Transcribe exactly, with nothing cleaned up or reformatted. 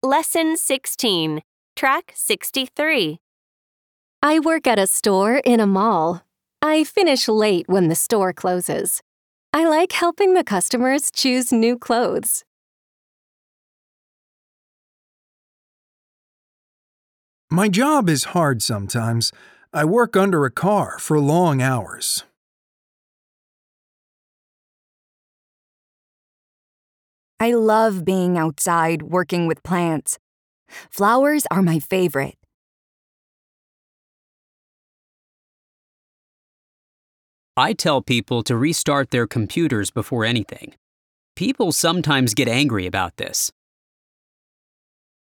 Lesson sixteen, Track sixty-three. I work at a store in a mall. I finish late when the store closes. I like helping the customers choose new clothes. My job is hard sometimes. I work under a car for long hours. I love being outside working with plants. Flowers are my favorite. I tell people to restart their computers before anything. People sometimes get angry about this.